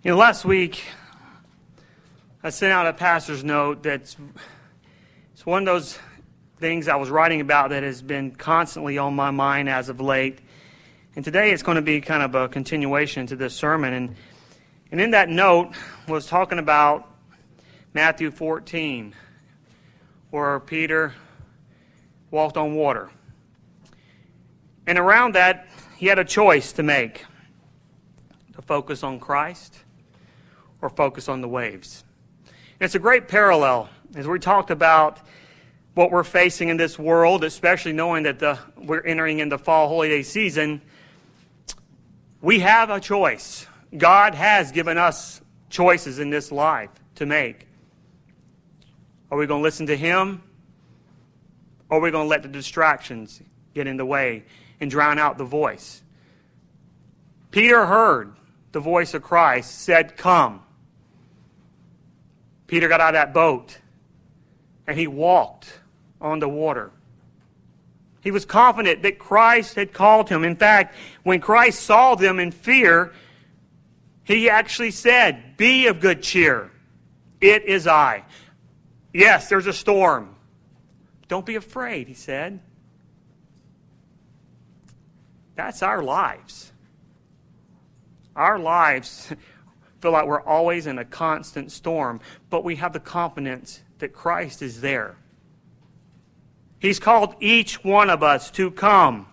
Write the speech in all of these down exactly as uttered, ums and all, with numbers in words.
You know, last week, I sent out a pastor's note that's it's one of those things I was writing about that has been constantly on my mind as of late. And today it's going to be kind of a continuation to this sermon. And, and in that note was talking about Matthew fourteen, where Peter walked on water. And around that, he had a choice to make, to focus on Christ or focus on the waves. And it's a great parallel as we talked about what we're facing in this world, especially knowing that the, we're entering into fall holiday season. We have a choice. God has given us choices in this life to make. Are we going to listen to Him? Or are we going to let the distractions get in the way and drown out the voice? Peter heard the voice of Christ, said, "Come." Peter got out of that boat and he walked on the water. He was confident that Christ had called him. In fact, when Christ saw them in fear, he actually said, "Be of good cheer. It is I." Yes, there's a storm. Don't be afraid, he said. That's our lives. Our lives feel like we're always in a constant storm, but we have the confidence that Christ is there. He's called each one of us to come.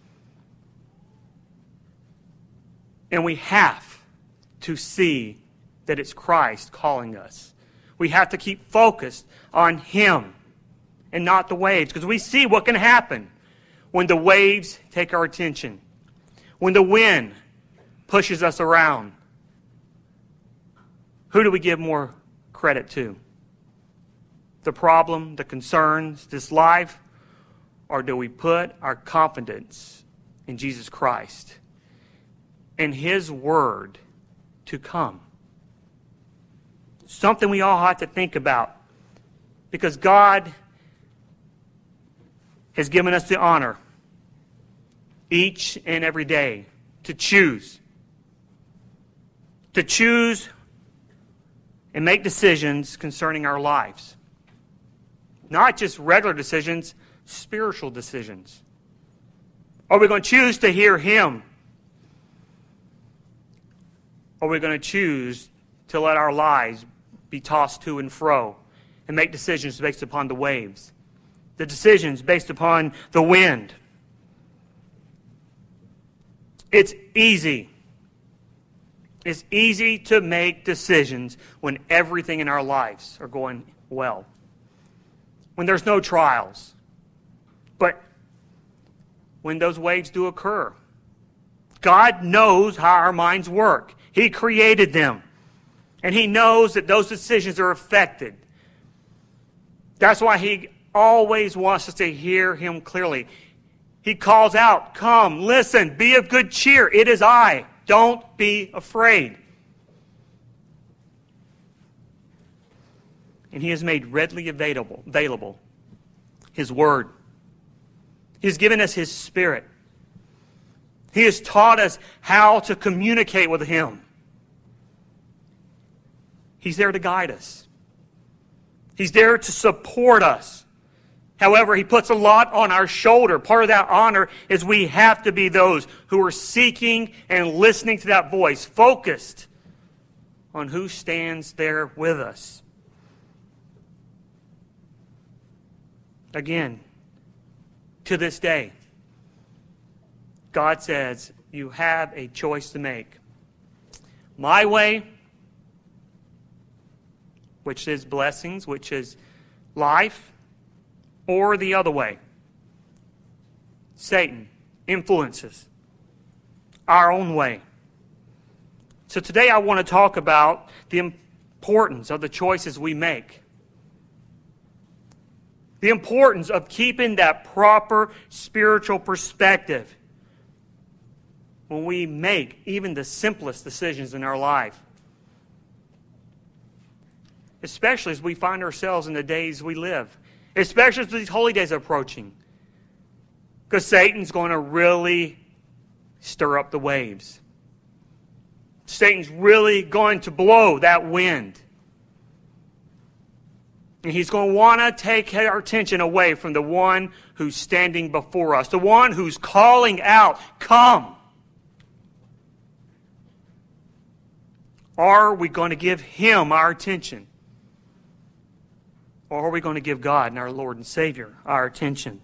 And we have to see that it's Christ calling us. We have to keep focused on Him and not the waves, because we see what can happen when the waves take our attention, when the wind pushes us around. Who do we give more credit to? The problem, the concerns, this life? Or do we put our confidence in Jesus Christ and His Word to come? Something we all have to think about, because God has given us the honor each and every day to choose. To choose and make decisions concerning our lives. Not just regular decisions, spiritual decisions. Are we going to choose to hear Him? Or are we going to choose to let our lives be tossed to and fro and make decisions based upon the waves? The decisions based upon the wind. It's easy. It's easy to make decisions when everything in our lives are going well, when there's no trials. But when those waves do occur, God knows how our minds work. He created them. And He knows that those decisions are affected. That's why He always wants us to hear Him clearly. He calls out, "Come, listen, be of good cheer. It is I. Don't be afraid." And He has made readily available, available His Word. He has given us His Spirit. He has taught us how to communicate with Him. He's there to guide us. He's there to support us. However, He puts a lot on our shoulder. Part of that honor is we have to be those who are seeking and listening to that voice, focused on who stands there with us. Again, to this day, God says, you have a choice to make. My way, which is blessings, which is life, or the other way. Satan influences our own way. So today I want to talk about the importance of the choices we make. The importance of keeping that proper spiritual perspective when we make even the simplest decisions in our life. Especially as we find ourselves in the days we live. Especially as these holy days are approaching. Because Satan's going to really stir up the waves. Satan's really going to blow that wind. And he's going to want to take our attention away from the one who's standing before us, the one who's calling out, come. Are we going to give him our attention? Or are we going to give God and our Lord and Savior our attention?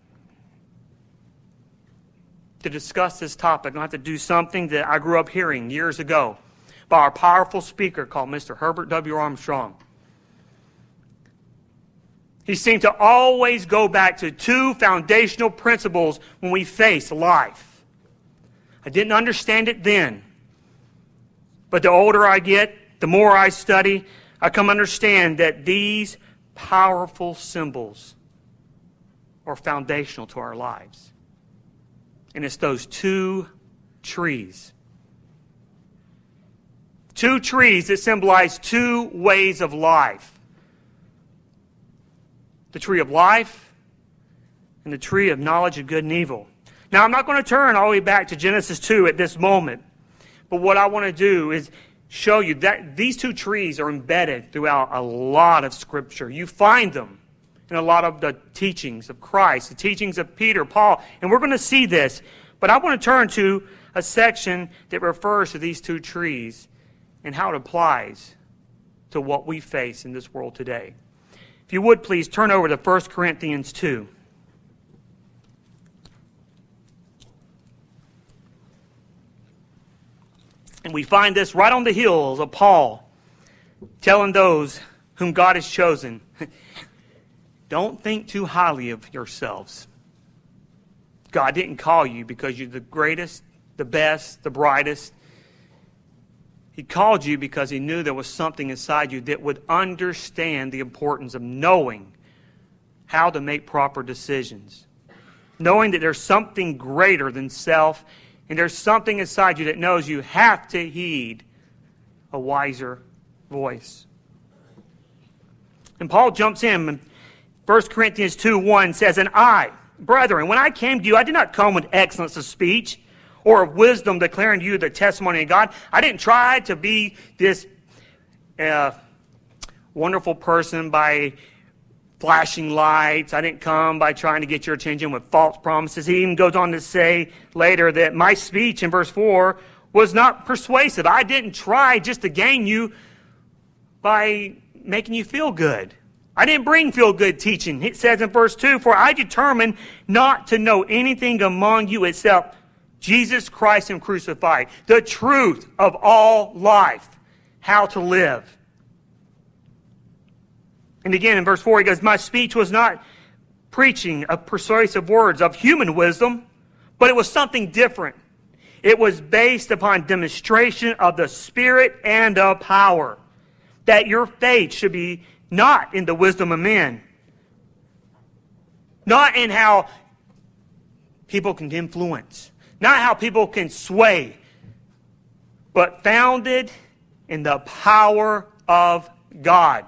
To discuss this topic, I'm going to have to do something that I grew up hearing years ago by our powerful speaker called Mister Herbert W. Armstrong. He seemed to always go back to two foundational principles when we face life. I didn't understand it then. But the older I get, the more I study, I come to understand that these powerful symbols are foundational to our lives. And it's those two trees. Two trees that symbolize two ways of life. The tree of life and the tree of knowledge of good and evil. Now, I'm not going to turn all the way back to Genesis two at this moment. But what I want to do is show you that these two trees are embedded throughout a lot of Scripture. You find them in a lot of the teachings of Christ, the teachings of Peter, Paul. And we're going to see this. But I want to turn to a section that refers to these two trees and how it applies to what we face in this world today. If you would, please turn over to First Corinthians two. And we find this right on the heels of Paul telling those whom God has chosen, don't think too highly of yourselves. God didn't call you because you're the greatest, the best, the brightest. He called you because he knew there was something inside you that would understand the importance of knowing how to make proper decisions. Knowing that there's something greater than self, and there's something inside you that knows you have to heed a wiser voice. And Paul jumps in. First Corinthians two one says, and I, brethren, when I came to you, I did not come with excellence of speech or of wisdom declaring to you the testimony of God. I didn't try to be this uh, wonderful person by flashing lights. I didn't come by trying to get your attention with false promises. He even goes on to say later that my speech in verse four was not persuasive. I didn't try just to gain you by making you feel good. I didn't bring feel-good teaching. It says in verse two, for I determined not to know anything among you except Jesus Christ Him crucified, the truth of all life, how to live. And again in verse four he goes, my speech was not preaching of persuasive words of human wisdom, but it was something different. It was based upon demonstration of the Spirit and of power, that your faith should be not in the wisdom of men, not in how people can influence, not how people can sway, but founded in the power of God.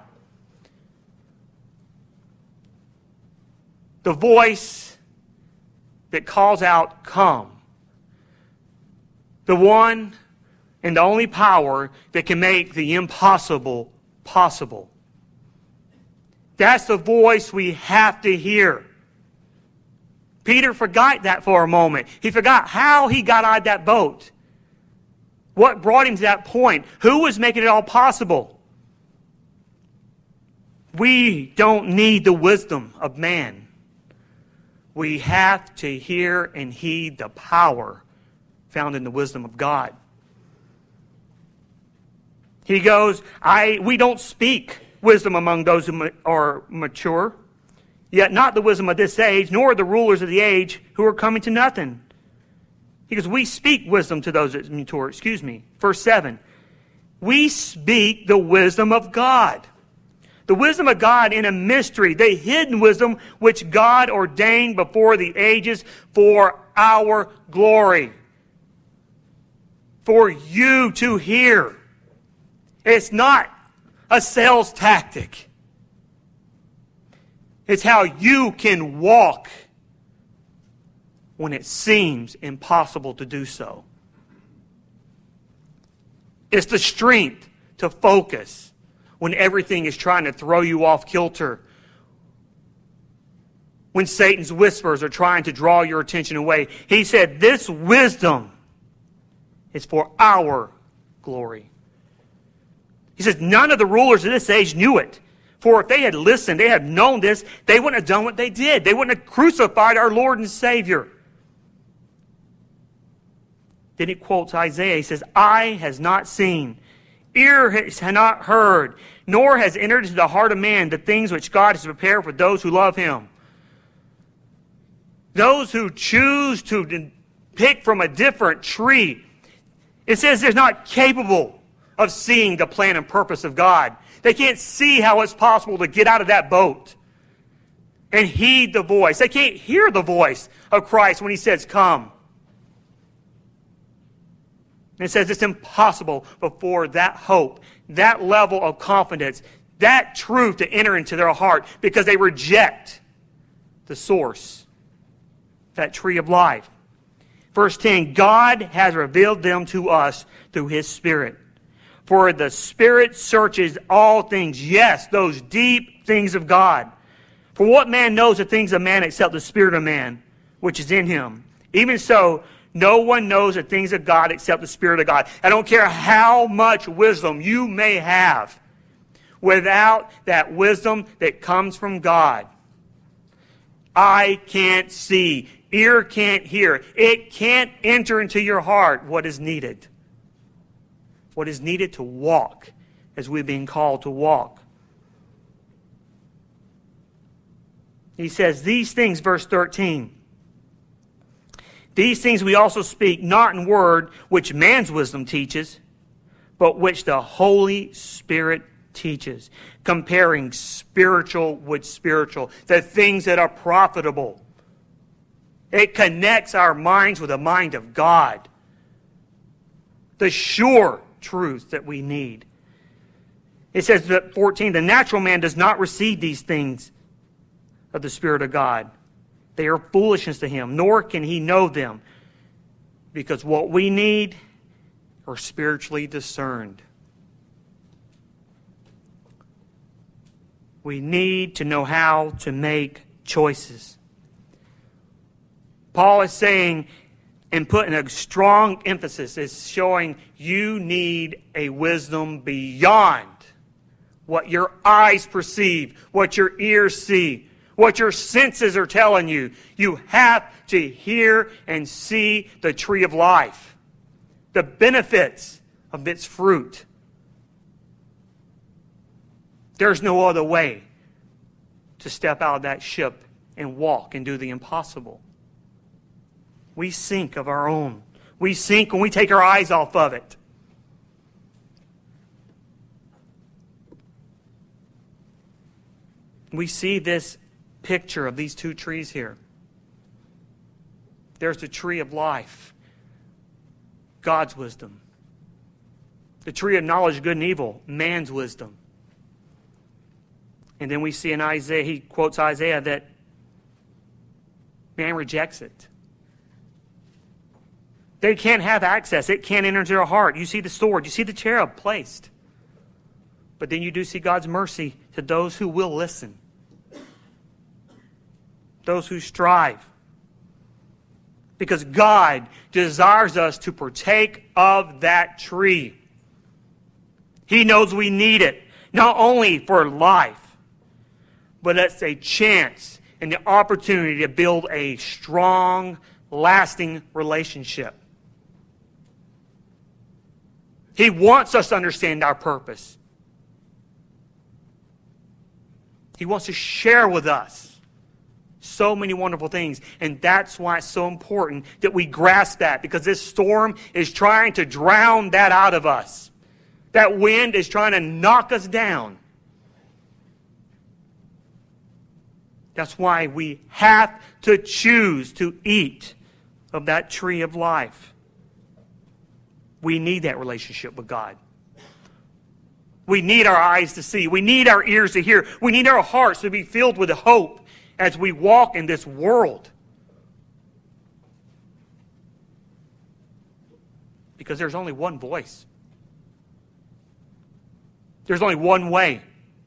The voice that calls out, come. The one and the only power that can make the impossible possible. That's the voice we have to hear. Peter forgot that for a moment. He forgot how he got out of that boat. What brought him to that point? Who was making it all possible? We don't need the wisdom of man. We have to hear and heed the power found in the wisdom of God. He goes, I we don't speak wisdom among those who are mature, yet not the wisdom of this age, nor the rulers of the age who are coming to nothing. He goes, we speak wisdom to those that mature. Excuse me. Verse seven. We speak the wisdom of God. The wisdom of God in a mystery, the hidden wisdom which God ordained before the ages for our glory. For you to hear. It's not a sales tactic. It's how you can walk when it seems impossible to do so. It's the strength to focus when everything is trying to throw you off kilter. When Satan's whispers are trying to draw your attention away. He said, this wisdom is for our glory. He says, none of the rulers of this age knew it. For if they had listened, they had known this, they wouldn't have done what they did. They wouldn't have crucified our Lord and Savior. Then he quotes Isaiah. He says, eye has not seen, ear has not heard, nor has entered into the heart of man the things which God has prepared for those who love him. Those who choose to pick from a different tree. It says they're not capable of seeing the plan and purpose of God. They can't see how it's possible to get out of that boat and heed the voice. They can't hear the voice of Christ when he says, come. And it says it's impossible before that hope, that level of confidence, that truth to enter into their heart because they reject the source, that tree of life. Verse ten, God has revealed them to us through his Spirit. For the Spirit searches all things, yes, those deep things of God. For what man knows the things of man except the Spirit of man, which is in him? Even so, no one knows the things of God except the Spirit of God. I don't care how much wisdom you may have. Without that wisdom that comes from God, eye can't see, ear can't hear. It can't enter into your heart what is needed. What is needed to walk as we've been called to walk. He says, these things, verse thirteen, these things we also speak, not in word which man's wisdom teaches, but which the Holy Spirit teaches, comparing spiritual with spiritual, the things that are profitable. It connects our minds with the mind of God. The sure truth that we need. It says that fourteen, the natural man does not receive these things of the Spirit of God. They are foolishness to him, nor can he know them, because what we need are spiritually discerned. We need to know how to make choices. Paul is saying, and putting a strong emphasis, is showing you need a wisdom beyond what your eyes perceive, what your ears see, what your senses are telling you. You have to hear and see the tree of life, the benefits of its fruit. There's no other way to step out of that ship and walk and do the impossible. We sink of our own. We sink when we take our eyes off of it. We see this picture of these two trees here. There's the tree of life, God's wisdom. The tree of knowledge of good and evil, man's wisdom. And then we see in Isaiah, he quotes Isaiah that man rejects it. They can't have access. It can't enter into their heart. You see the sword. You see the cherub placed. But then you do see God's mercy to those who will listen. Those who strive. Because God desires us to partake of that tree. He knows we need it. Not only for life, but it's a chance and the opportunity to build a strong, lasting relationship. He wants us to understand our purpose. He wants to share with us so many wonderful things. And that's why it's so important that we grasp that, because this storm is trying to drown that out of us. That wind is trying to knock us down. That's why we have to choose to eat of that tree of life. We need that relationship with God. We need our eyes to see. We need our ears to hear. We need our hearts to be filled with hope as we walk in this world. Because there's only one voice. There's only one way.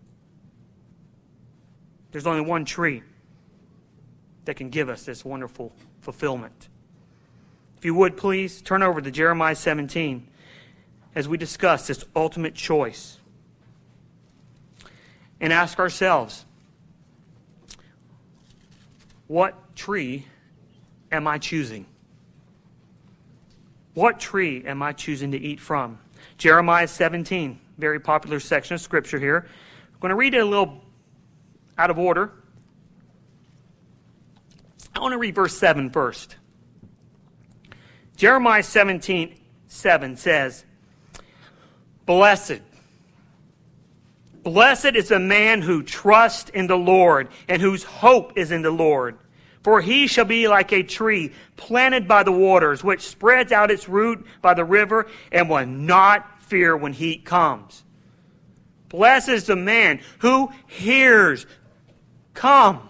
There's only one tree that can give us this wonderful fulfillment. If you would, please turn over to Jeremiah seventeen as we discuss this ultimate choice and ask ourselves, what tree am I choosing? What tree am I choosing to eat from? Jeremiah seventeen, very popular section of Scripture here. I'm going to read it a little out of order. I want to read verse seven first. Jeremiah seventeen, seven says, Blessed. Blessed is the man who trusts in the Lord and whose hope is in the Lord. For he shall be like a tree planted by the waters, which spreads out its root by the river and will not fear when heat comes. Blessed is the man who hears, come.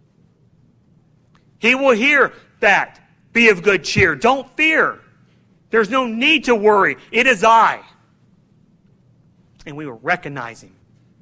He will hear that. Be of good cheer. Don't fear. There's no need to worry. It is I. And we will recognize him.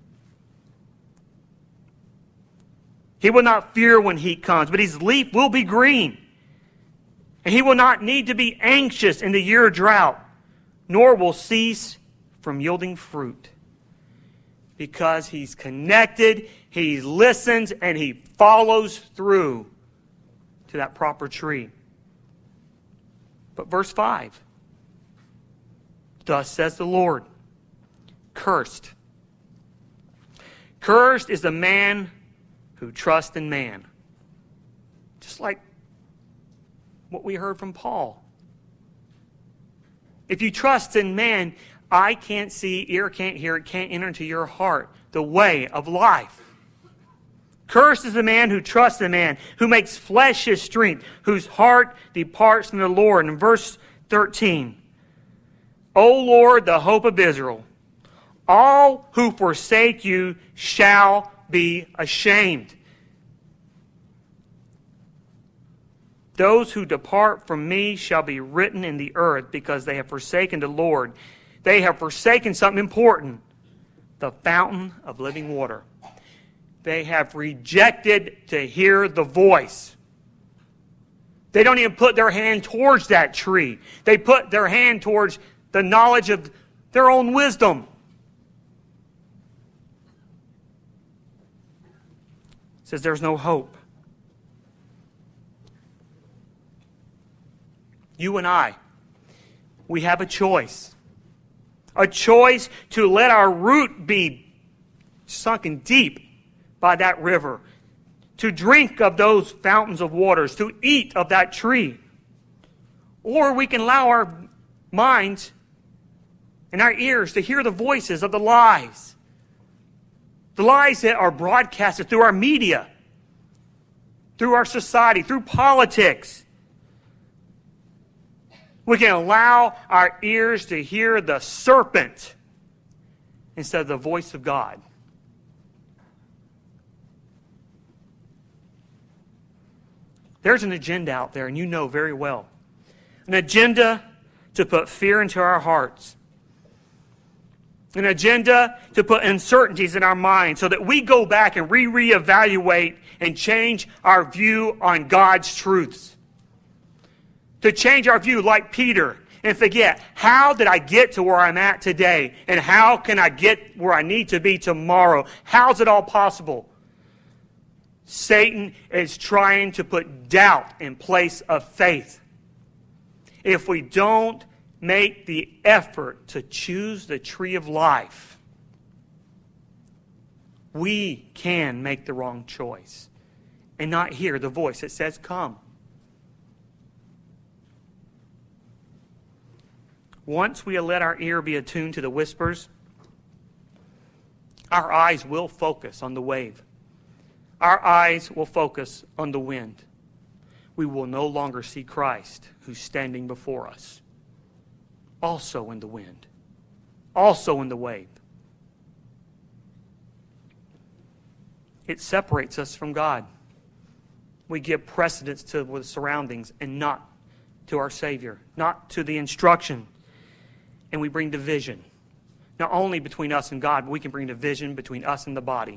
He will not fear when heat comes, but his leaf will be green. And he will not need to be anxious in the year of drought, nor will cease from yielding fruit. Because he's connected, he listens, and he follows through to that proper tree. But verse five, thus says the Lord, cursed. Cursed is the man who trusts in man. Just like what we heard from Paul. If you trust in man, eye can't see, ear can't hear, it can't enter into your heart the way of life. Cursed is the man who trusts in man, who makes flesh his strength, whose heart departs from the Lord. In verse thirteen, O Lord, the hope of Israel, all who forsake you shall be ashamed. Those who depart from me shall be written in the earth, because they have forsaken the Lord. They have forsaken something important, the fountain of living water. They have rejected to hear the voice. They don't even put their hand towards that tree. They put their hand towards the knowledge of their own wisdom. It says there's no hope. You and I, we have a choice. A choice to let our root be sunken deep by that river, to drink of those fountains of waters, to eat of that tree. Or we can allow our minds and our ears to hear the voices of the lies. The lies that are broadcasted through our media, through our society, through politics. We can allow our ears to hear the serpent instead of the voice of God. There's an agenda out there, and you know very well. An agenda to put fear into our hearts. An agenda to put uncertainties in our minds so that we go back and re reevaluate and change our view on God's truths. To change our view like Peter and forget, how did I get to where I'm at today? And how can I get where I need to be tomorrow? How's it all possible? Satan is trying to put doubt in place of faith. If we don't make the effort to choose the tree of life, we can make the wrong choice and not hear the voice that says, come. Once we let our ear be attuned to the whispers, our eyes will focus on the wave. Our eyes will focus on the wind. We will no longer see Christ who's standing before us, also in the wind, also in the wave. It separates us from God. We give precedence to the surroundings and not to our Savior, not to the instruction. And we bring division. not only between us and God, but we can bring division between us and the body.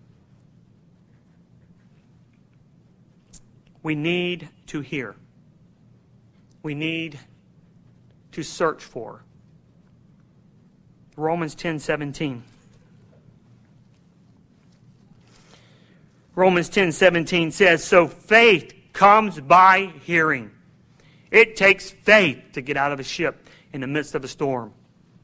We need to hear. We need to search for. Romans ten seventeen. Romans ten seventeen says, so faith comes by hearing. It takes faith to get out of a ship in the midst of a storm.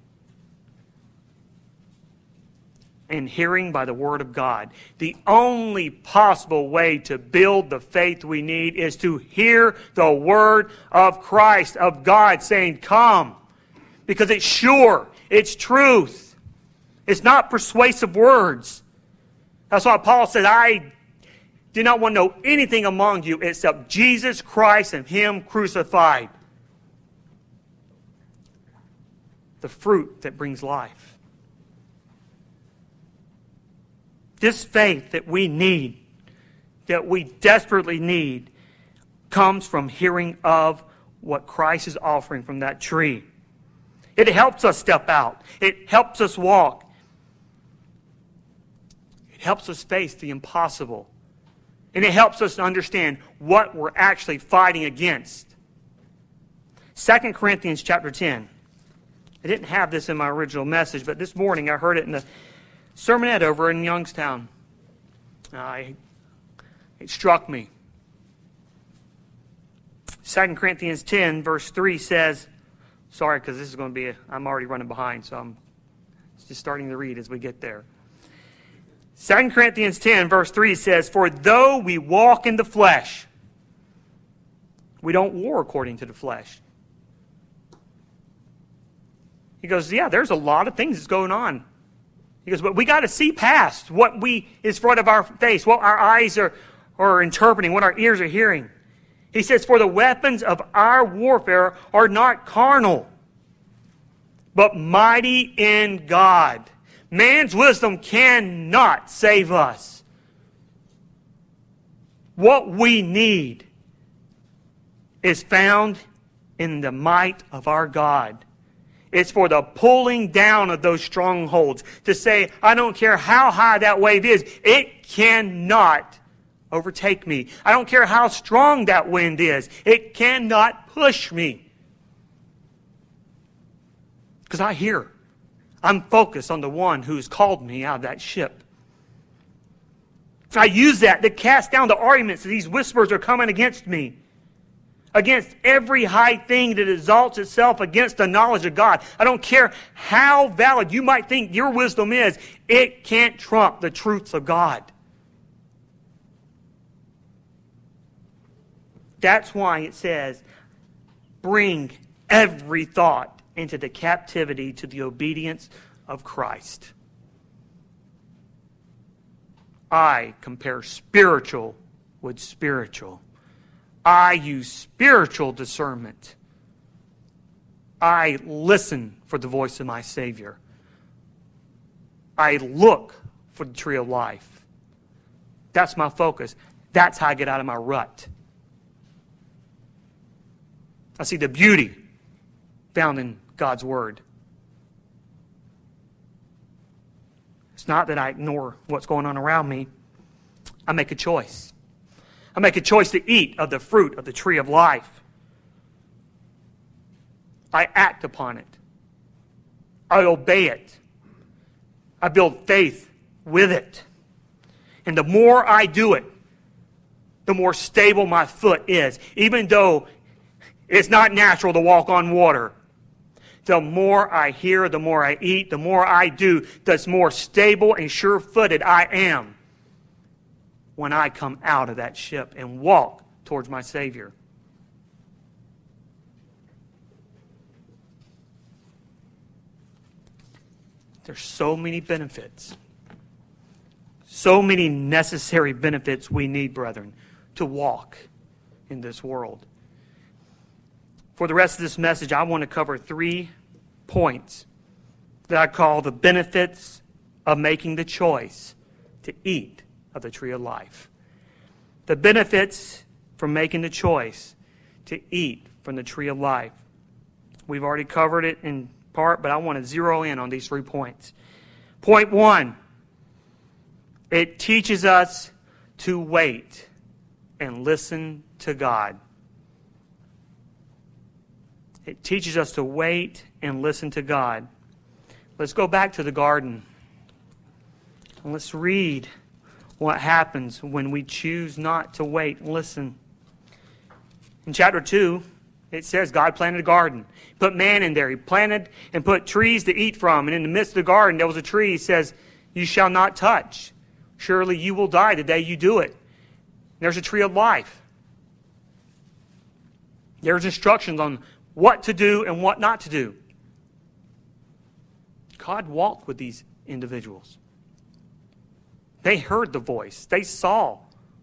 And hearing by the Word of God. The only possible way to build the faith we need is to hear the Word of Christ, of God saying, come. Because it's sure. It's truth. It's not persuasive words. That's why Paul said, I do not want to know anything among you except Jesus Christ and Him crucified. The fruit that brings life. This faith that we need, that we desperately need, comes from hearing of what Christ is offering from that tree. It helps us step out. It helps us walk. It helps us face the impossible. And it helps us to understand what we're actually fighting against. Second Corinthians chapter ten. I didn't have this in my original message, but this morning I heard it in the sermonette over in Youngstown. I, it struck me. Second Corinthians ten, verse three says, sorry, because this is going to be, a, I'm already running behind, so I'm just starting to read as we get there. Second Corinthians ten, verse three says, for though we walk in the flesh, we don't war according to the flesh. He goes, yeah, there's a lot of things that's going on. He goes, but we got to see past what we is front of our face, what our eyes are, are interpreting, what our ears are hearing. He says, for the weapons of our warfare are not carnal, but mighty in God. Man's wisdom cannot save us. What we need is found in the might of our God. It's for the pulling down of those strongholds. To say, I don't care how high that wave is, it cannot overtake me. I don't care how strong that wind is, it cannot push me. Because I hear. I'm focused on the one who's called me out of that ship. I use that to cast down the arguments that these whispers are coming against me. Against every high thing that exalts itself against the knowledge of God. I don't care how valid you might think your wisdom is, it can't trump the truths of God. That's why it says, bring every thought into the captivity to the obedience of Christ. I compare spiritual with spiritual. I use spiritual discernment. I listen for the voice of my Savior. I look for the tree of life. That's my focus. That's how I get out of my rut. I see the beauty found in God's Word. It's not that I ignore what's going on around me. I make a choice. I make a choice to eat of the fruit of the tree of life. I act upon it. I obey it. I build faith with it. And the more I do it, the more stable my foot is. Even though it's not natural to walk on water. The more I hear, the more I eat, the more I do, the more stable and sure-footed I am when I come out of that ship and walk towards my Savior. There's so many benefits. So many necessary benefits we need, brethren, to walk in this world. For the rest of this message, I want to cover three points that I call the benefits of making the choice to eat of the tree of life. The benefits from making the choice to eat from the tree of life. We've already covered it in part, but I want to zero in on these three points. Point one, it teaches us to wait and listen to God. It teaches us to wait and listen to God. Let's go back to the garden. And let's read what happens when we choose not to wait and listen. In chapter two, it says God planted a garden. He put man in there. He planted and put trees to eat from. And in the midst of the garden, there was a tree. He says, you shall not touch. Surely you will die the day you do it. There's a tree of life. There's instructions on what to do and what not to do. God walked with these individuals. They heard the voice. They saw.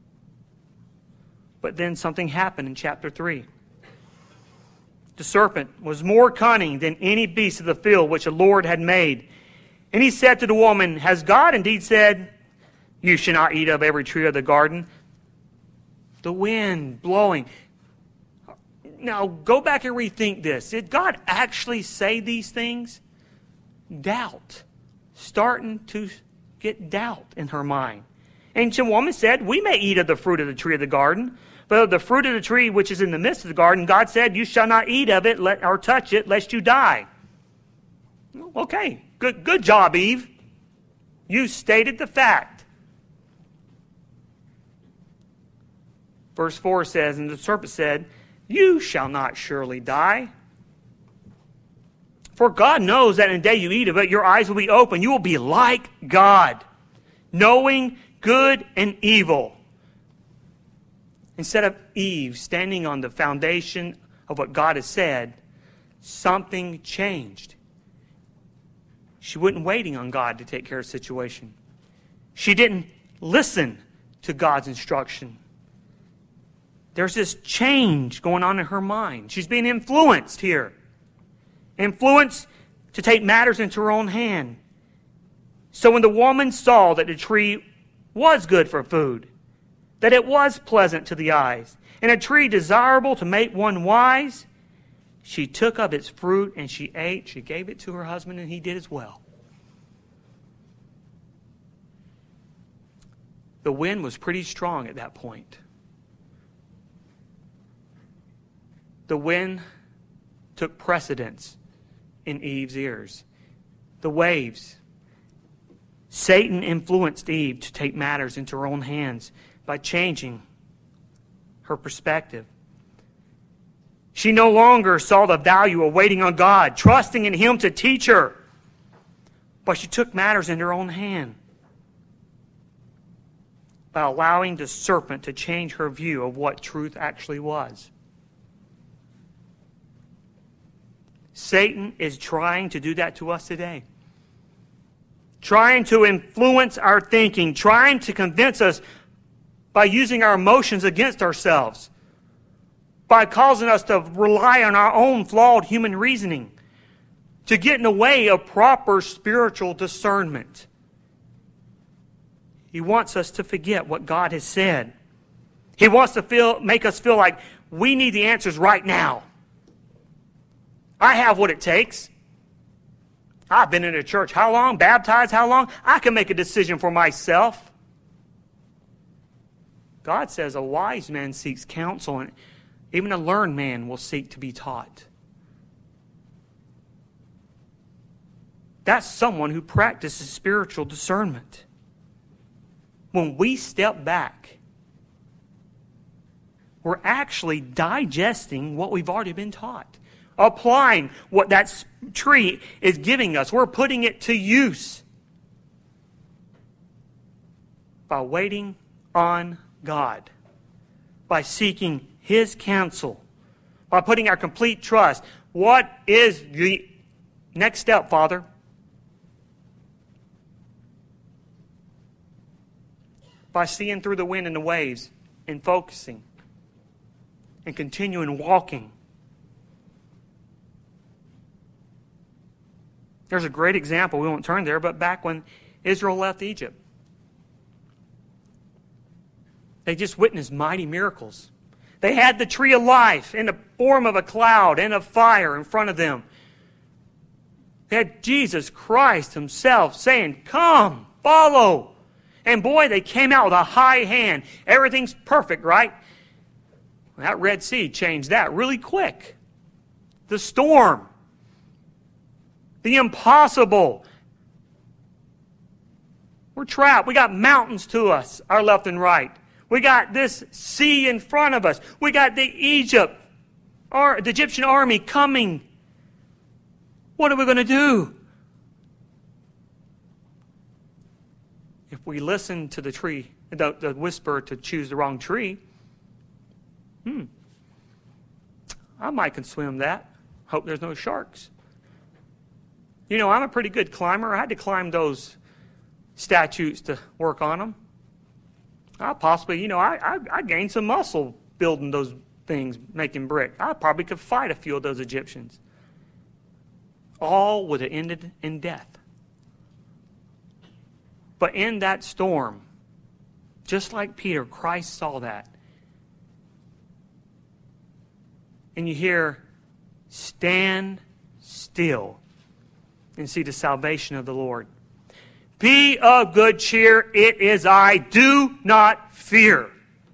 But then something happened in chapter three. The serpent was more cunning than any beast of the field which the Lord had made. And he said to the woman, has God indeed said, you shall not eat of every tree of the garden? The wind blowing. Now, go back and rethink this. Did God actually say these things? Doubt. Starting to get doubt in her mind. Ancient woman said, we may eat of the fruit of the tree of the garden, but of the fruit of the tree which is in the midst of the garden, God said, you shall not eat of it let, or touch it, lest you die. Okay, good, good job, Eve. You stated the fact. Verse four says, and the serpent said, you shall not surely die. For God knows that in the day you eat of it, your eyes will be open. You will be like God, knowing good and evil. Instead of Eve standing on the foundation of what God has said, something changed. She wasn't waiting on God to take care of the situation. She didn't listen to God's instruction. There's this change going on in her mind. She's being influenced here. Influenced to take matters into her own hand. So when the woman saw that the tree was good for food, that it was pleasant to the eyes, and a tree desirable to make one wise, she took of its fruit and she ate. She gave it to her husband and he did as well. The wind was pretty strong at that point. The wind took precedence in Eve's ears. The waves. Satan influenced Eve to take matters into her own hands by changing her perspective. She no longer saw the value of waiting on God, trusting in Him to teach her. But she took matters in her own hand by allowing the serpent to change her view of what truth actually was. Satan is trying to do that to us today. Trying to influence our thinking, trying to convince us by using our emotions against ourselves, by causing us to rely on our own flawed human reasoning, to get in the way of proper spiritual discernment. He wants us to forget what God has said. He wants to feel, make us feel like we need the answers right now. I have what it takes. I've been in a church how long? Baptized how long? I can make a decision for myself. God says a wise man seeks counsel, and even a learned man will seek to be taught. That's someone who practices spiritual discernment. When we step back, we're actually digesting what we've already been taught. Applying what that tree is giving us. We're putting it to use by waiting on God, by seeking His counsel, by putting our complete trust. What is the next step, Father? By seeing through the wind and the waves and focusing and continuing walking. There's a great example, we won't turn there, but back when Israel left Egypt, they just witnessed mighty miracles. They had the tree of life in the form of a cloud and of fire in front of them. They had Jesus Christ himself saying, come, follow. And boy, they came out with a high hand. Everything's perfect, right? Well, that Red Sea changed that really quick. The storm. The impossible. We're trapped. We got mountains to us, our left and right. We got this sea in front of us. We got the Egypt, or the Egyptian army coming. What are we going to do? If we listen to the tree, the, the whisper to choose the wrong tree, hmm, I might can swim that. Hope there's no sharks. You know, I'm a pretty good climber. I had to climb those statues to work on them. I possibly, you know, I, I, I gained some muscle building those things, making brick. I probably could fight a few of those Egyptians. All would have ended in death. But in that storm, just like Peter, Christ saw that. And you hear, stand still and see the salvation of the Lord. Be of good cheer, it is I, do not fear.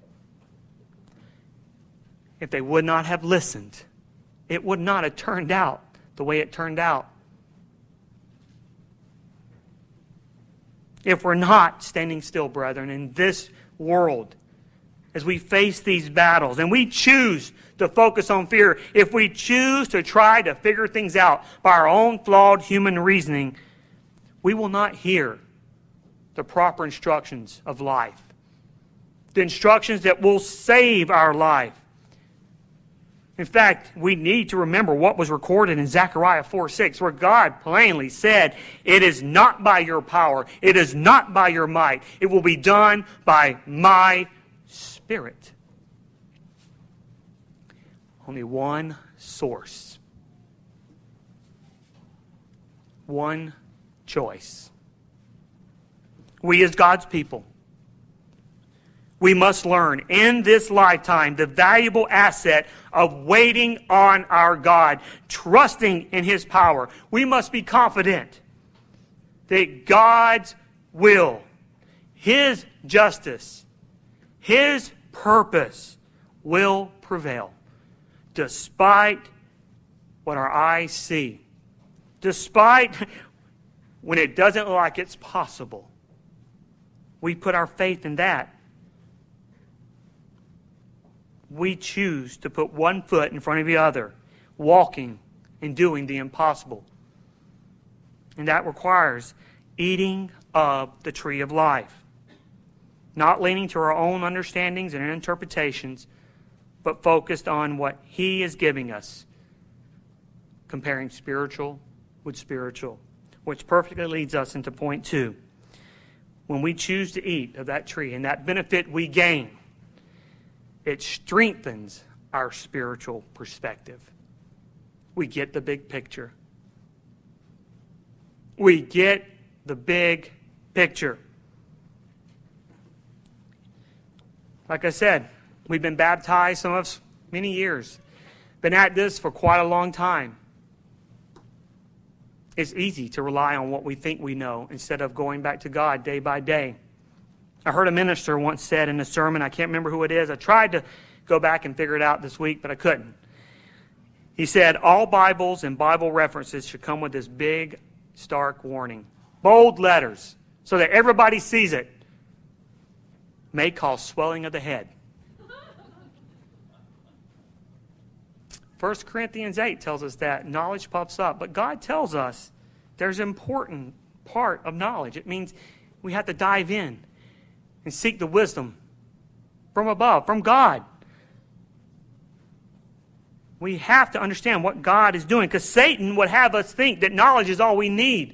If they would not have listened, it would not have turned out the way it turned out. If we're not standing still, brethren, in this world, as we face these battles, and we choose to focus on fear, if we choose to try to figure things out by our own flawed human reasoning, we will not hear the proper instructions of life. The instructions that will save our life. In fact, we need to remember what was recorded in Zechariah four six, where God plainly said, it is not by your power, it is not by your might, it will be done by my Spirit. Only one source. One choice. We as God's people, we must learn in this lifetime the valuable asset of waiting on our God, trusting in His power. We must be confident that God's will, His justice, His purpose will prevail, despite what our eyes see, despite when it doesn't look like it's possible. We put our faith in that. We choose to put one foot in front of the other, walking and doing the impossible. And that requires eating of the tree of life. Not leaning to our own understandings and interpretations, but focused on what He is giving us. Comparing spiritual with spiritual. Which perfectly leads us into point two. When we choose to eat of that tree and that benefit we gain, it strengthens our spiritual perspective. We get the big picture. We get the big picture. Like I said, we've been baptized, some of us, many years. Been at this for quite a long time. It's easy to rely on what we think we know instead of going back to God day by day. I heard a minister once said in a sermon, I can't remember who it is. I tried to go back and figure it out this week, but I couldn't. He said, all Bibles and Bible references should come with this big, stark warning. Bold letters, so that everybody sees it. May cause swelling of the head. First Corinthians eight tells us that knowledge puffs up. But God tells us there's an important part of knowledge. It means we have to dive in and seek the wisdom from above, from God. We have to understand what God is doing, because Satan would have us think that knowledge is all we need.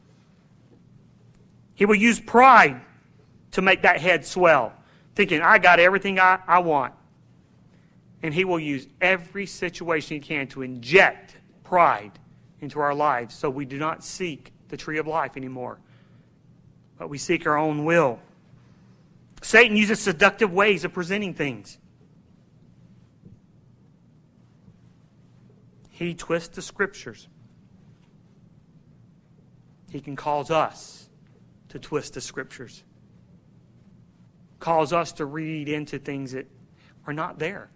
He will use pride to make that head swell, thinking, I got everything I, I want. And he will use every situation he can to inject pride into our lives so we do not seek the tree of life anymore, but we seek our own will. Satan uses seductive ways of presenting things. He twists the scriptures. he can cause us to twist the Scriptures. Cause us to read into things that are not there.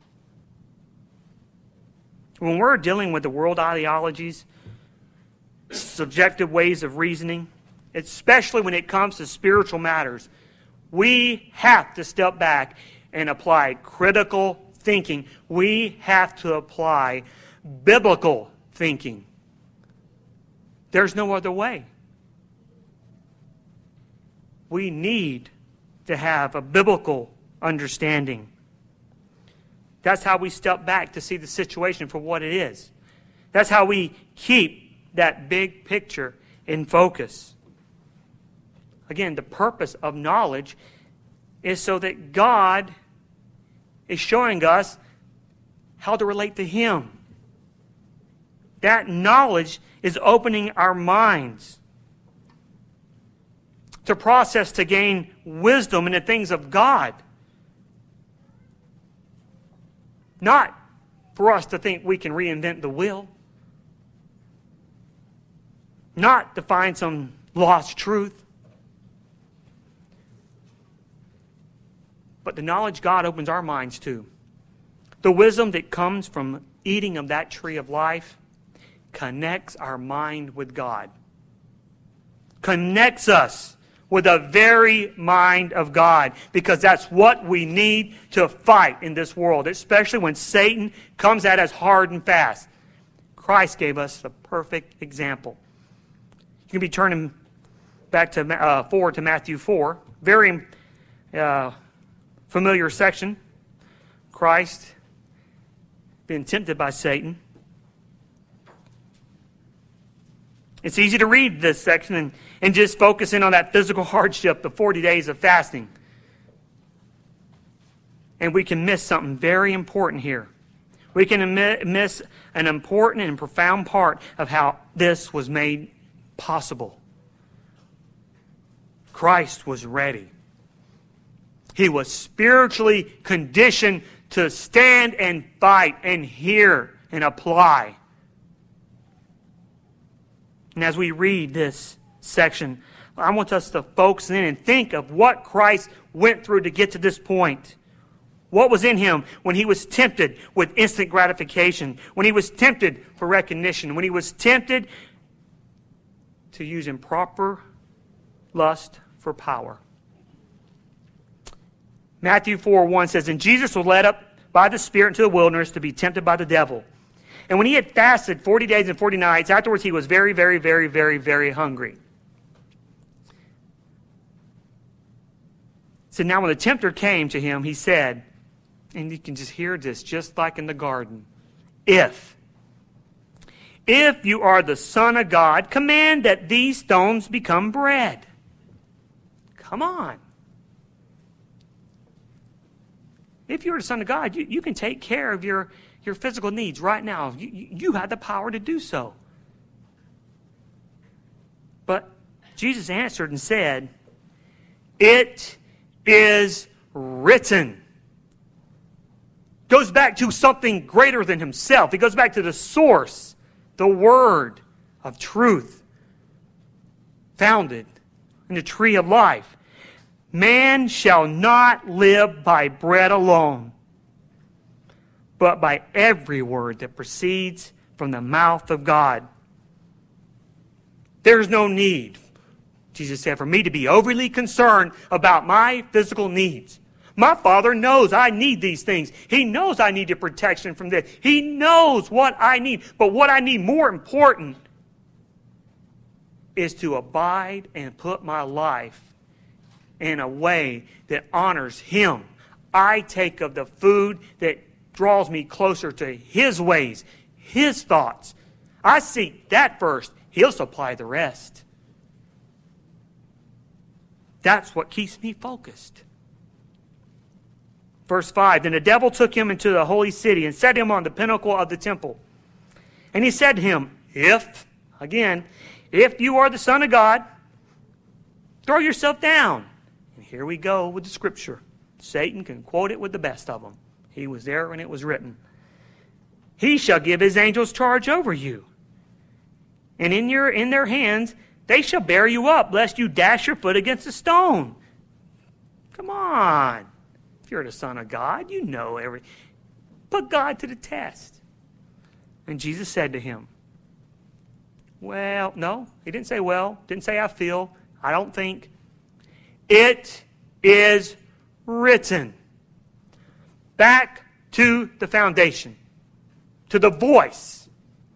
When we're dealing with the world ideologies, subjective ways of reasoning, especially when it comes to spiritual matters, we have to step back and apply critical thinking. We have to apply biblical thinking. There's no other way. We need to have a biblical understanding. That's how we step back to see the situation for what it is. That's how we keep that big picture in focus. Again, the purpose of knowledge is so that God is showing us how to relate to Him. That knowledge is opening our minds to process, to gain wisdom in the things of God. Not for us to think we can reinvent the wheel. Not to find some lost truth. But the knowledge God opens our minds to. The wisdom that comes from eating of that tree of life connects our mind with God. Connects us with the very mind of God, because that's what we need to fight in this world, especially when Satan comes at us hard and fast. Christ gave us the perfect example. You can be turning back to uh, forward to Matthew four, very uh, familiar section. Christ being tempted by Satan. It's easy to read this section and, and just focus in on that physical hardship, the forty days of fasting. And we can miss something very important here. We can miss an important and profound part of how this was made possible. Christ was ready. He was spiritually conditioned to stand and fight and hear and apply. And as we read this section, I want us to focus in and think of what Christ went through to get to this point. What was in him when he was tempted with instant gratification, when he was tempted for recognition, when he was tempted to use improper lust for power. Matthew four one says, "And Jesus was led up by the Spirit into the wilderness to be tempted by the devil. And when he had fasted forty days and forty nights, afterwards he was very, very, very, very, very hungry." So now when the tempter came to him, he said, and you can just hear this just like in the garden, If, if you are the Son of God, command that these stones become bread. Come on. If you're the Son of God, you, you can take care of your, your physical needs right now. You, you have the power to do so. But Jesus answered and said, "It is written." Goes back to something greater than himself. He goes back to the source, the word of truth, founded in the tree of life. Man shall not live by bread alone, but by every word that proceeds from the mouth of God. There's no need, Jesus said, for me to be overly concerned about my physical needs. My Father knows I need these things. He knows I need the protection from this. He knows what I need. But what I need more important is to abide and put my life in a way that honors Him. I take of the food that draws me closer to His ways, His thoughts. I seek that first. He'll supply the rest. That's what keeps me focused. Verse five, "Then the devil took him into the holy city and set him on the pinnacle of the temple. And he said to him, If, again, if you are the Son of God, throw yourself down." And here we go with the scripture. Satan can quote it with the best of them. He was there when it was written. "He shall give his angels charge over you. And in your in their hands They shall bear you up, lest you dash your foot against a stone. Come on. If you're the Son of God, you know everything. Put God to the test. And Jesus said to him, well, no, he didn't say well, didn't say I feel, I don't think. It is written. Back to the foundation, to the voice.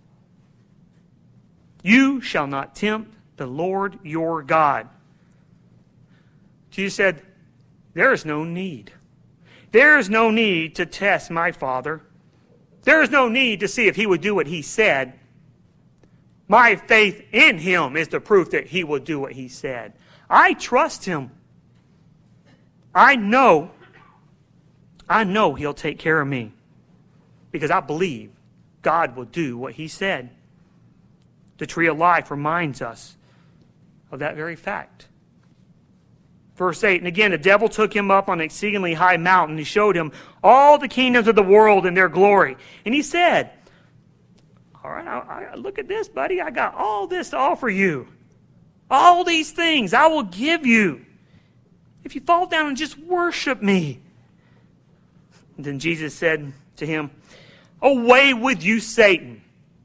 You shall not tempt the Lord your God. Jesus said, there is no need. There is no need to test my Father. There is no need to see if he would do what he said. My faith in him is the proof that he will do what he said. I trust him. I know, I know he'll take care of me because I believe God will do what he said. The tree of life reminds us of that very fact. Verse eight, and again, the devil took him up on an exceedingly high mountain. He showed him all the kingdoms of the world and their glory. And he said, all right, I, I, look at this, buddy. I got all this to offer you. All these things I will give you if you fall down and just worship me. And then Jesus said to him, away with you, Satan,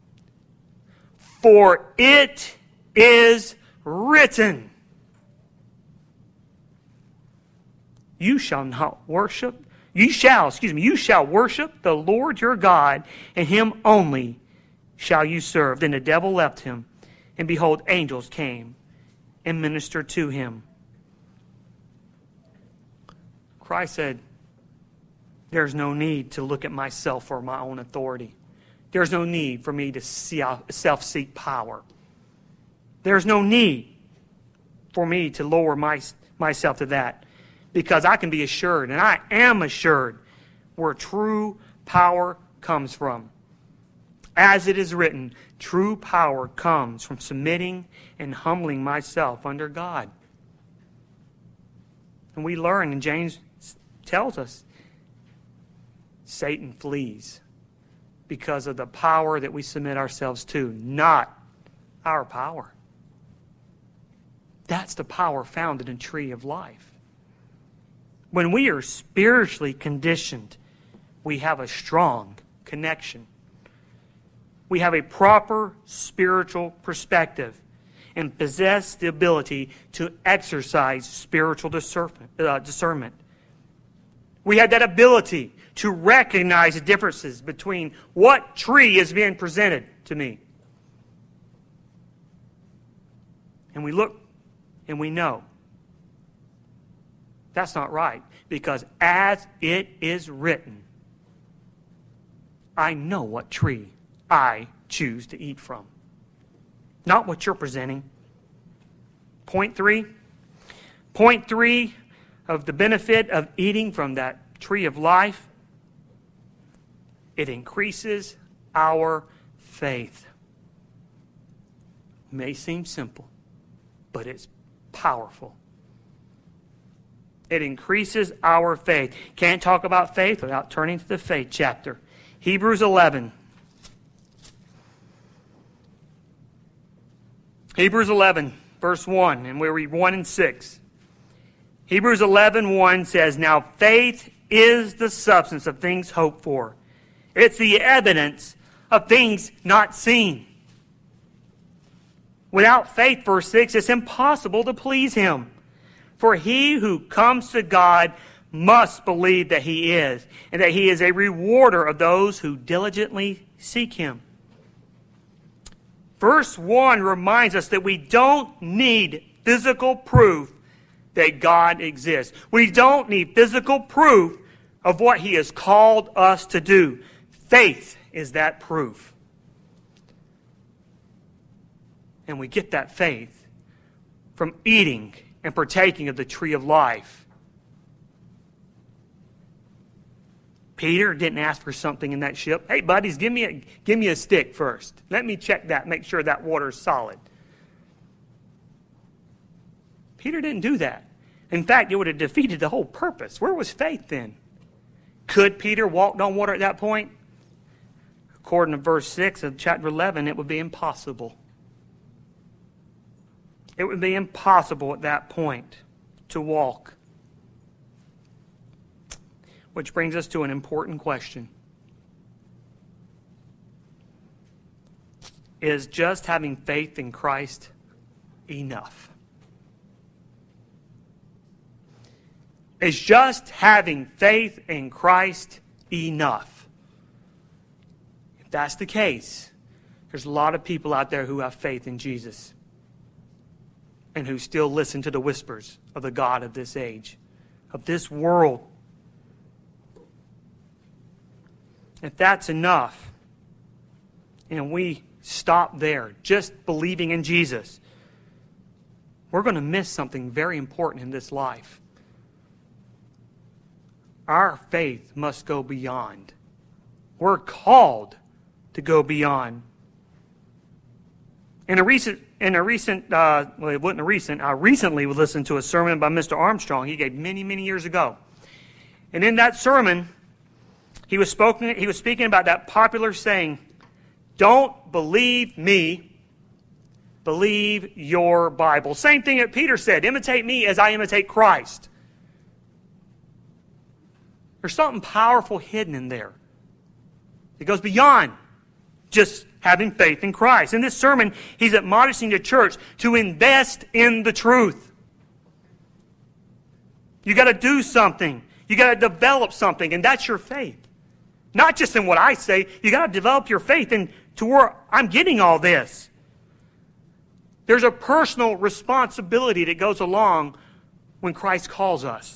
for it is written, you shall not worship, you shall, excuse me, you shall worship the Lord your God, and him only shall you serve. Then the devil left him, and behold, angels came and ministered to him. Christ said, there's no need to look at myself or my own authority. There's no need for me to self-seek power. There's no need for me to lower my, myself to that, because I can be assured, and I am assured, where true power comes from. As it is written, true power comes from submitting and humbling myself under God. And we learn, and James tells us, Satan flees because of the power that we submit ourselves to, not our power. That's the power found in the tree of life. When we are spiritually conditioned, we have a strong connection. We have a proper spiritual perspective and possess the ability to exercise spiritual discernment. Uh, discernment. We have that ability to recognize the differences between what tree is being presented to me. And we look and we know that's not right, because as it is written, I know what tree I choose to eat from. Not what you're presenting. Point three. Point three of the benefit of eating from that tree of life, it increases our faith. May seem simple, but it's powerful. It increases our faith. Can't talk about faith without turning to the faith chapter. Hebrews eleven. Hebrews eleven, verse one, and we read one and six. Hebrews eleven, one says, now faith is the substance of things hoped for. It's the evidence of things not seen. Without faith, verse six, it's impossible to please him. For he who comes to God must believe that he is, and that he is a rewarder of those who diligently seek him. Verse one reminds us that we don't need physical proof that God exists. We don't need physical proof of what he has called us to do. Faith is that proof. And we get that faith from eating and partaking of the tree of life. Peter didn't ask for something in that ship. Hey, buddies, give me a, give me a stick first. Let me check that, make sure that water is solid. Peter didn't do that. In fact, it would have defeated the whole purpose. Where was faith then? Could Peter walk on water at that point? According to verse six of chapter eleven, it would be impossible. It would be impossible at that point to walk. Which brings us to an important question. Is just having faith in Christ enough? Is just having faith in Christ enough? If that's the case, there's a lot of people out there who have faith in Jesus and who still listen to the whispers of the God of this age, of this world. If that's enough, and we stop there, just believing in Jesus, we're going to miss something very important in this life. Our faith must go beyond. We're called to go beyond. In a recent, in a recent, uh, well, it wasn't a recent. I recently listened to a sermon by Mister Armstrong. He gave many, many years ago, and in that sermon, he was spoken. He was speaking about that popular saying, "Don't believe me, believe your Bible." Same thing that Peter said, "Imitate me as I imitate Christ." There's something powerful hidden in there. It goes beyond just having faith in Christ. In this sermon, he's admonishing the church to invest in the truth. You got to do something. You got to develop something, and that's your faith. Not just in what I say. You got to develop your faith in to where I'm getting all this. There's a personal responsibility that goes along when Christ calls us.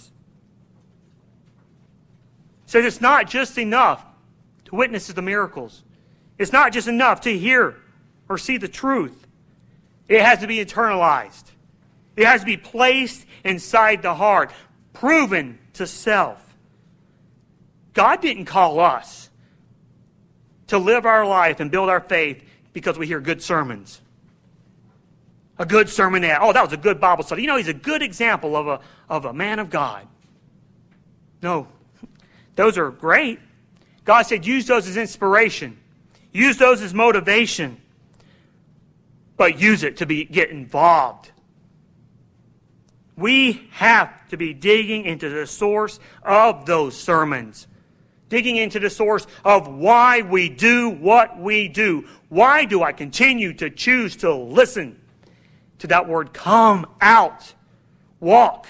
So it's not just enough to witness the miracles. It's not just enough to hear or see the truth. It has to be internalized. It has to be placed inside the heart, proven to self. God didn't call us to live our life and build our faith because we hear good sermons. A good sermonette. Oh, that was a good Bible study. You know, he's a good example of a, of a man of God. No. Those are great. God said use those as inspiration. Use those as motivation. But use it to be get involved. We have to be digging into the source of those sermons. Digging into the source of why we do what we do. Why do I continue to choose to listen to that word, come out, walk?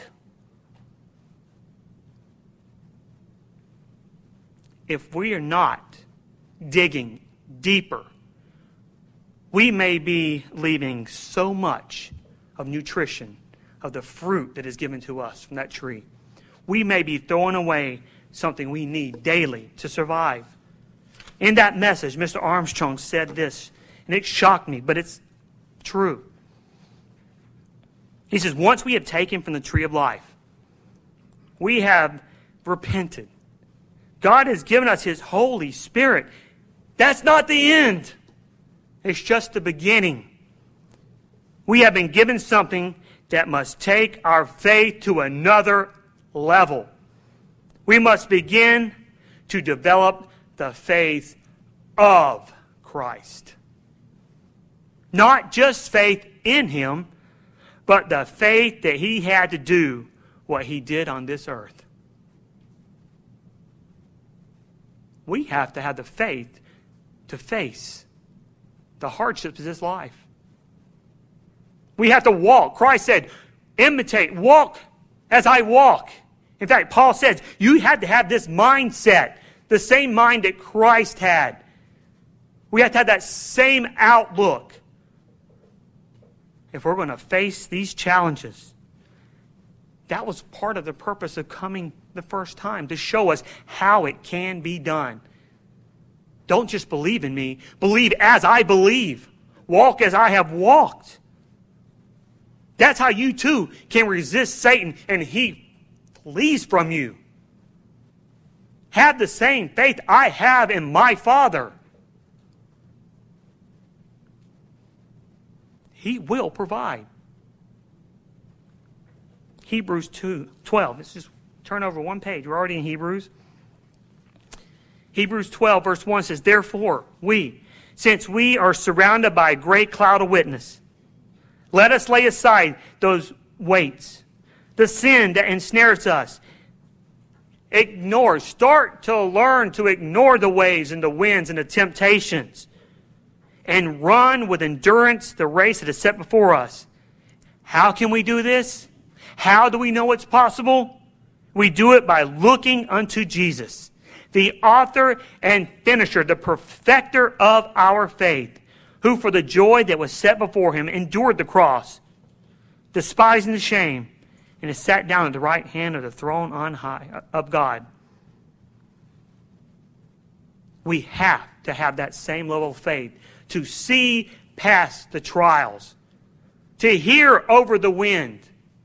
If we are not digging deeper, we may be leaving so much of nutrition, of the fruit that is given to us from that tree. We may be throwing away something we need daily to survive. In that message, Mister Armstrong said this, and it shocked me, but it's true. He says, once we have taken from the tree of life, we have repented. God has given us His Holy Spirit. That's not the end. It's just the beginning. We have been given something that must take our faith to another level. We must begin to develop the faith of Christ. Not just faith in Him, but the faith that He had to do what He did on this earth. We have to have the faith to face the hardships of this life. We have to walk. Christ said, imitate, walk as I walk. In fact, Paul says, you had to have this mindset, the same mind that Christ had. We have to have that same outlook. If we're going to face these challenges, that was part of the purpose of coming the first time, to show us how it can be done. Don't just believe in me. Believe as I believe. Walk as I have walked. That's how you too can resist Satan and he flees from you. Have the same faith I have in my Father. He will provide. Hebrews two twelve. Let's just turn over one page. We're already in Hebrews. Hebrews twelve, verse one says, therefore, we, since we are surrounded by a great cloud of witness, Let us lay aside those weights, the sin that ensnares us. Ignore, start to learn to ignore the waves and the winds and the temptations, and run with endurance the race that is set before us. How can we do this? How do we know it's possible? We do it by looking unto Jesus, the author and finisher, the perfecter of our faith, who for the joy that was set before him endured the cross, despising the shame, and is sat down at the right hand of the throne on high of God. We have to have that same level of faith to see past the trials, to hear over the wind,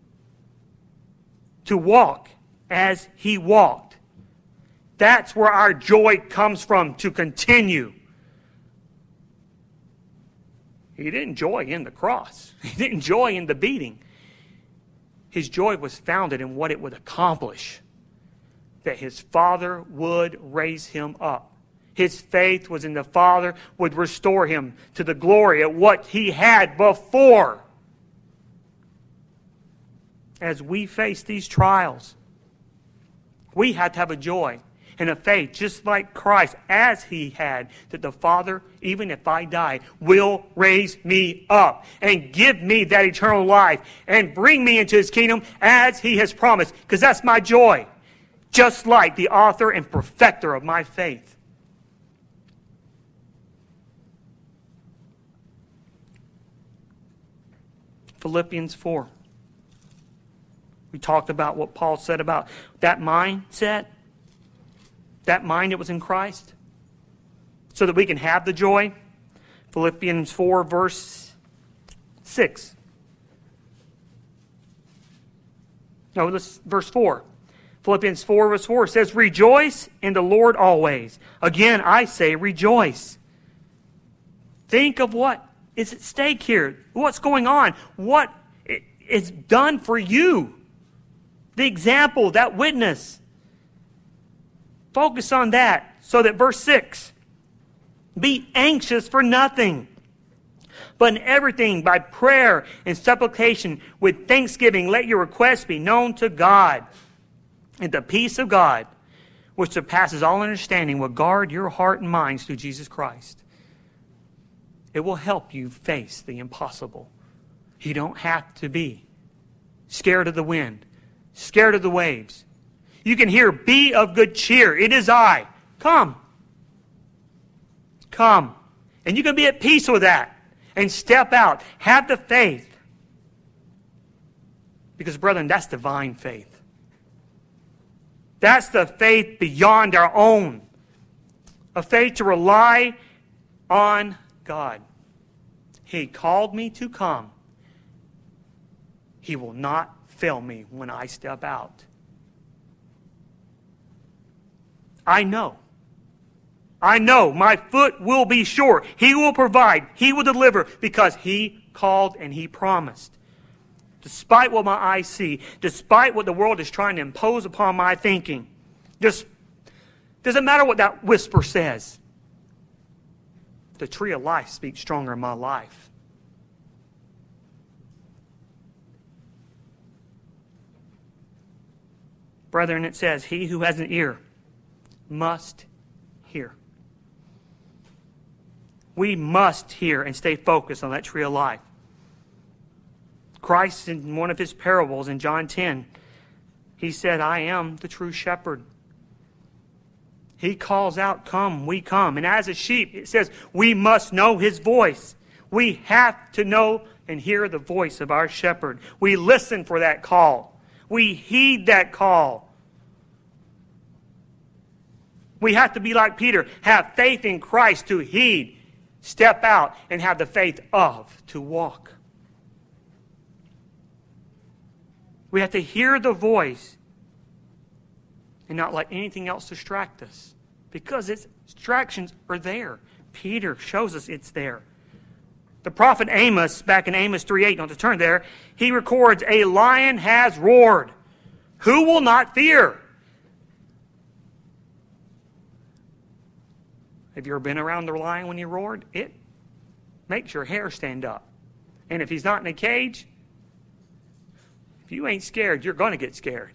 to walk as he walked. That's where our joy comes from, to continue. He didn't joy in the cross. He didn't joy in the beating. His joy was founded in what it would accomplish, that his Father would raise him up. His faith was in the Father would restore him to the glory of what he had before. As we face these trials, we have to have a joy and a faith just like Christ, as he had, that the Father, even if I die, will raise me up and give me that eternal life and bring me into his kingdom as he has promised, because that's my joy, just like the author and perfecter of my faith. Philippians four. We talked about what Paul said about that mindset, that mind that was in Christ, so that we can have the joy. Philippians four, verse six. No, let's, verse four. Philippians four, verse four says, rejoice in the Lord always. Again, I say rejoice. Think of what is at stake here. What's going on? What is done for you? The example, that witness. Focus on that, so that verse six, be anxious for nothing, but in everything by prayer and supplication with thanksgiving let your requests be known to God. And the peace of God, which surpasses all understanding, will guard your heart and minds through Jesus Christ. It will help you face the impossible. You don't have to be scared of the wind, scared of the waves. You can hear, be of good cheer. It is I. Come. Come. And you can be at peace with that and step out. Have the faith. Because, brethren, that's divine faith. That's the faith beyond our own. A faith to rely on God. He called me to come. He will not fail me when I step out. I know. I know my foot will be sure. He will provide. He will deliver because he called and he promised. Despite what my eyes see, despite what the world is trying to impose upon my thinking, just doesn't matter what that whisper says. The tree of life speaks stronger in my life. Brethren, it says, he who has an ear must hear. We must hear and stay focused on that tree of life. Christ, in one of his parables in John ten, he said, I am the true shepherd. He calls out, come, we come. And as a sheep, it says, we must know his voice. We have to know and hear the voice of our shepherd. We listen for that call. We heed that call. We have to be like Peter, have faith in Christ to heed, step out, and have the faith of to walk. We have to hear the voice and not let anything else distract us, because its distractions are there. Peter shows us it's there. The prophet Amos, back in Amos three eight, don't have to turn there, he records, a lion has roared. Who will not fear? Have you ever been around the lion when he roared? It makes your hair stand up. And if he's not in a cage, if you ain't scared, you're going to get scared.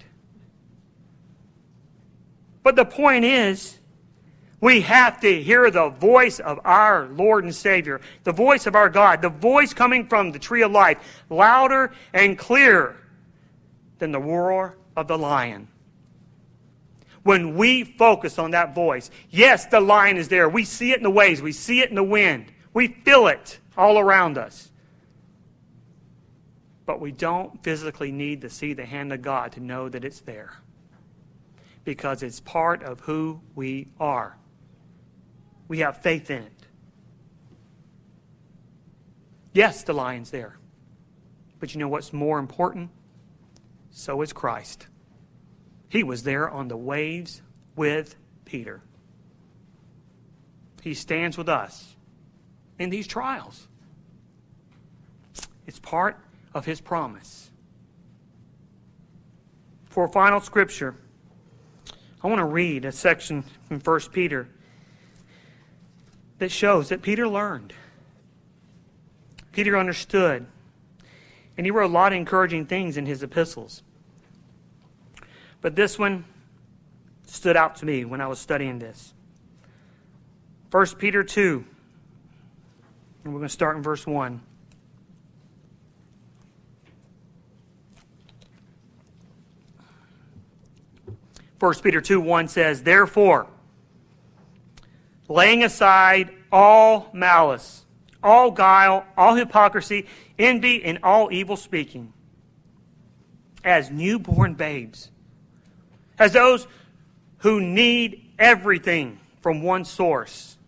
But the point is, we have to hear the voice of our Lord and Savior, the voice of our God, the voice coming from the tree of life, louder and clearer than the roar of the lion. When we focus on that voice, yes, the lion is there. We see it in the waves. We see it in the wind. We feel it all around us. But we don't physically need to see the hand of God to know that it's there. Because it's part of who we are. We have faith in it. Yes, the lion's there. But you know what's more important? So is Christ. He was there on the waves with Peter. He stands with us in these trials. It's part of his promise. For a final scripture, I want to read a section from First Peter that shows that Peter learned. Peter understood. And he wrote a lot of encouraging things in his epistles. But this one stood out to me when I was studying this. First Peter two. And we're going to start in verse one. First Peter two one says, "Therefore, laying aside all malice, all guile, all hypocrisy, envy, and all evil speaking, as newborn babes, as those who need everything from one source,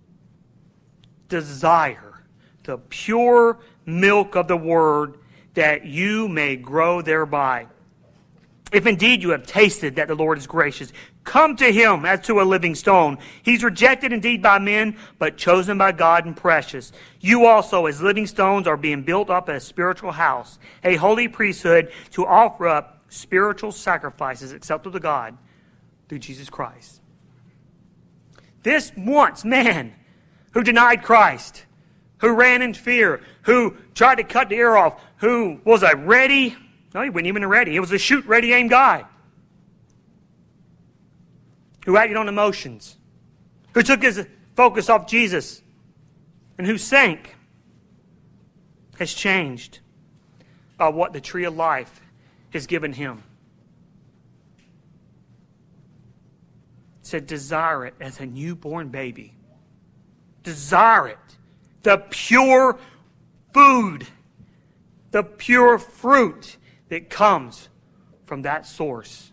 desire the pure milk of the word, that you may grow thereby. If indeed you have tasted that the Lord is gracious, come to him as to a living stone. He's rejected indeed by men, but chosen by God and precious. You also, as living stones, are being built up as a spiritual house, a holy priesthood, to offer up spiritual sacrifices acceptable to God through Jesus Christ." This once man who denied Christ, who ran in fear, who tried to cut the ear off, who was a ready, no, he wasn't even a ready, he was a shoot, ready, aim guy, who acted on emotions, who took his focus off Jesus, and who sank, has changed by what the tree of life has given him. It said, desire it as a newborn baby. Desire it. The pure food, the pure fruit that comes from that source.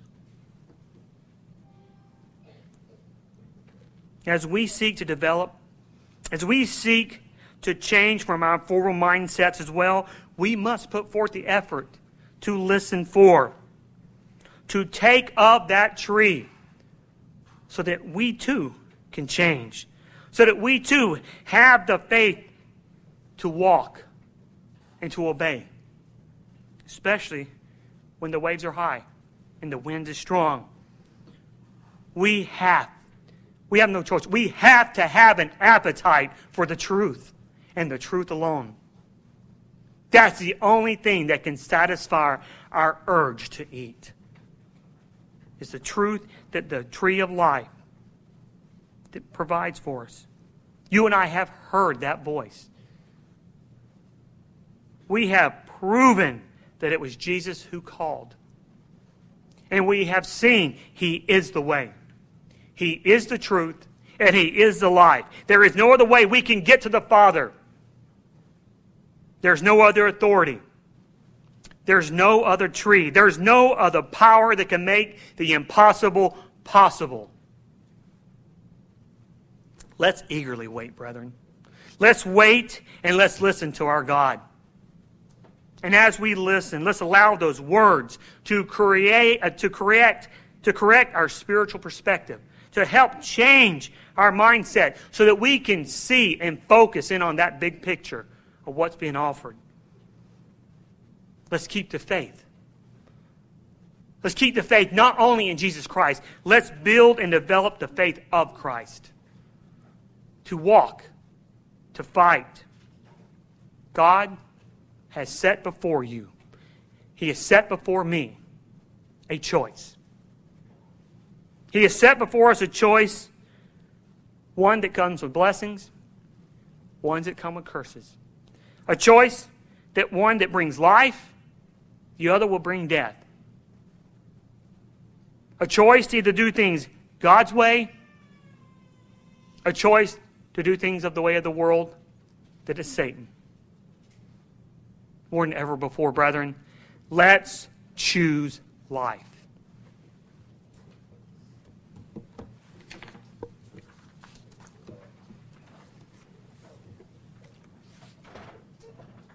As we seek to develop, as we seek to change from our former mindsets as well, we must put forth the effort to listen for, to take up that tree, so that we too can change, so that we too have the faith to walk and to obey, especially when the waves are high and the wind is strong. We have, we have no choice. We have to have an appetite for the truth and the truth alone. That's the only thing that can satisfy our urge to eat. It's the truth that the tree of life that provides for us. You and I have heard that voice. We have proven that it was Jesus who called. And we have seen he is the way. He is the truth, and he is the life. There is no other way we can get to the Father. There's no other authority. There's no other tree. There's no other power that can make the impossible possible. Let's eagerly wait, brethren. Let's wait and let's listen to our God. And as we listen, let's allow those words to create, uh, to correct, to correct our spiritual perspective, to help change our mindset so that we can see and focus in on that big picture of what's being offered. Let's keep the faith. Let's keep the faith not only in Jesus Christ. Let's build and develop the faith of Christ. To walk, to fight. God, has set before you, He has set before me a choice. He has set before us a choice, one that comes with blessings, ones that come with curses. A choice that one that brings life, the other will bring death. A choice to either do things God's way, a choice to do things of the way of the world that is Satan. More than ever before, brethren, let's choose life.